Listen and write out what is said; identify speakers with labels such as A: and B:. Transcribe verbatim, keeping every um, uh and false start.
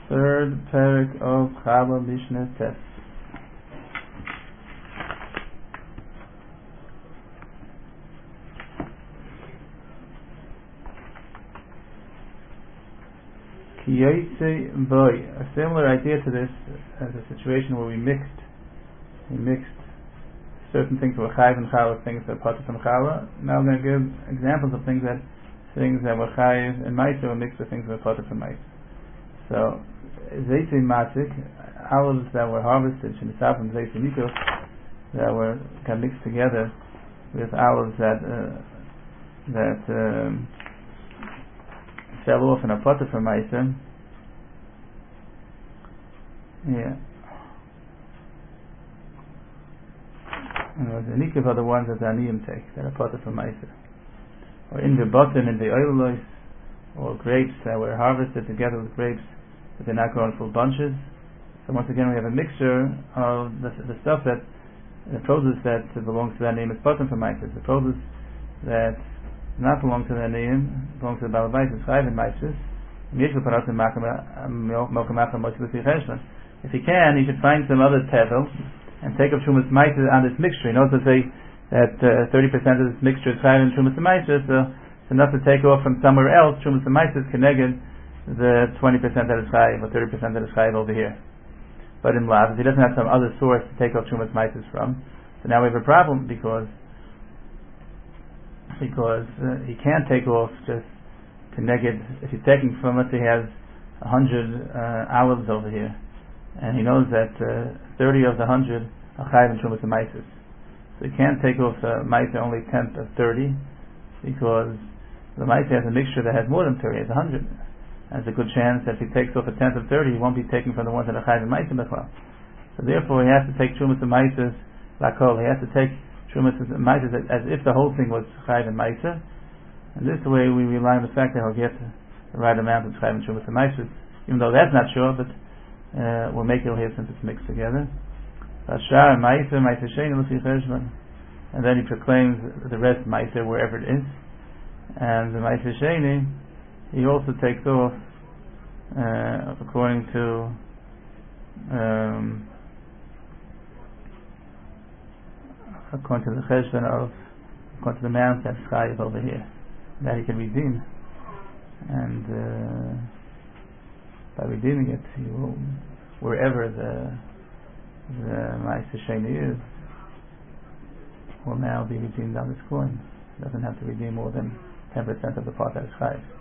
A: Third parak of Chala Mishnah Tes. Kiyotze boy. A similar idea to this as a situation where we mixed, we mixed certain things that were chayiv and chala, things that were potter from chala. Now we're going to give examples of things that things that were chayiv and ma'aser were mixed with things that were potter from ma'aser. So, zaytei matik, olives that were harvested, shenisaf and zaytei mikos, that were got mixed together with olives that uh, that um, fell off in a potter from ma'aser. Yeah. And the nikiv are the ones that the aniyim take, that are potter from ma'aser. Or in the bottom, in the oilos, or grapes that were harvested together with grapes, but they're not grown full bunches. So once again, we have a mixture of the, the stuff that, the produce that belongs to that name is bottom from ma'aser. The produce that does not belong to that name belongs to the balabais, is five in ma'aser. If he can, he should find some other tevel and take up Trumas Ma'aser on this mixture. He knows to say that uh, thirty percent of this mixture is chayiv in Trumas Ma'aser, so it's enough to take off from somewhere else. Trumas Ma'aser is connected the twenty percent that is chayiv or thirty percent that is chayiv over here. But in Lav, if he doesn't have some other source to take off Trumas Ma'aser from, so now we have a problem because because uh, he can't take off just connected. If he's taking from it, he has a hundred uh, olives over here, and he knows that uh, thirty of the hundred are chayiv in Trumas Ma'aser. So he can't take off the ma'aser only tenth of thirty, because the ma'aser has a mixture that has more than thirty, has a hundred. There's a good chance that if he takes off a tenth of thirty, he won't be taking from the ones that are chayiv in ma'aser b'chlal. So therefore, he has to take Trumas Ma'aser lakol. He has to take Trumas Ma'aser as if the whole thing was chayiv in ma'aser. And this way, we rely on the fact that he'll get the right amount of chayiv in Trumas Ma'aser, even though that's not sure, but uh, we'll make it here since it's mixed together. And then he proclaims the rest ma'aser wherever it is. And the ma'aser sheni, he also takes off uh, according to um, according to the cheshvan of according to the amount that's chayiv over here, that he can redeem. And uh, by redeeming it, he will, wherever the the ma'aser sheni is, will now be redeemed on this coin. Doesn't have to redeem more than ten percent of the part that is chayiv.